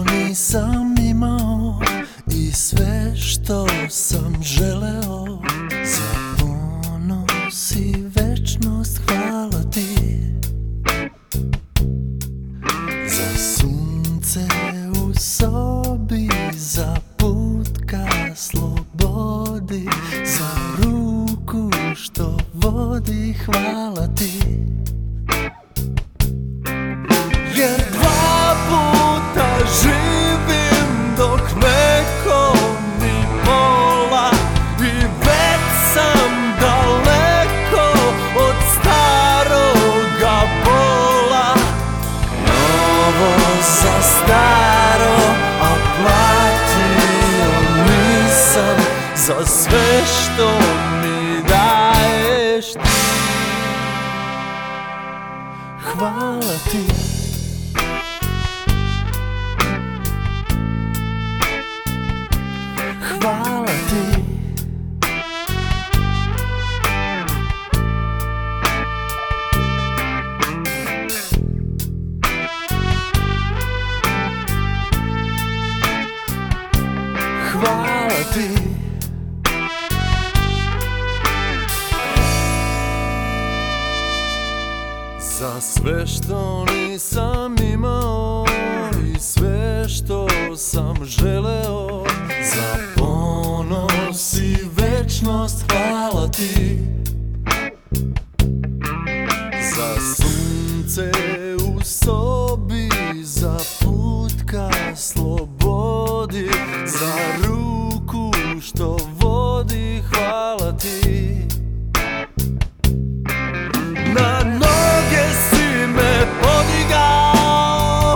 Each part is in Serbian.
nisam imao i sve što sam želeo, za ponos i večnost hvala ti. Za sunce u sobi, za put ka slobodi, za ruku što vodi hvala ti. Jer dva puta živim dok neko ni pola, i već sam daleko od staroga bola. Novo za staro, a platio nisam za sve što mi daješ ti. Hvala ti. Hvala ti. Hvala ti. Za sve što nisam imao i sve što sam želeo, za ponos i večnost hvala ti. Za sunce u sobi, za put ka slobodi, za ruku što vodi hvala ti. Na noge si me podigao,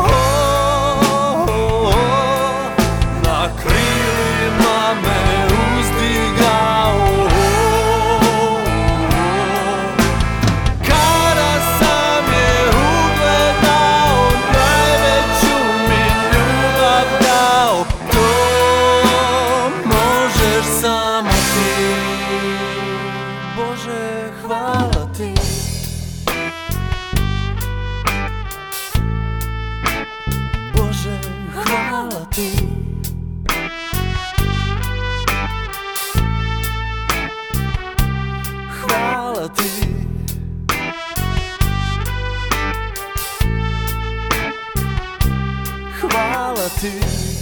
na krilima me uzdigao. Kada sam je ugledao, najveću mi ljubav dao. To možeš samo ti. Bože, hvala ti. Bože, hvala ti. Hvala ti. Hvala ti.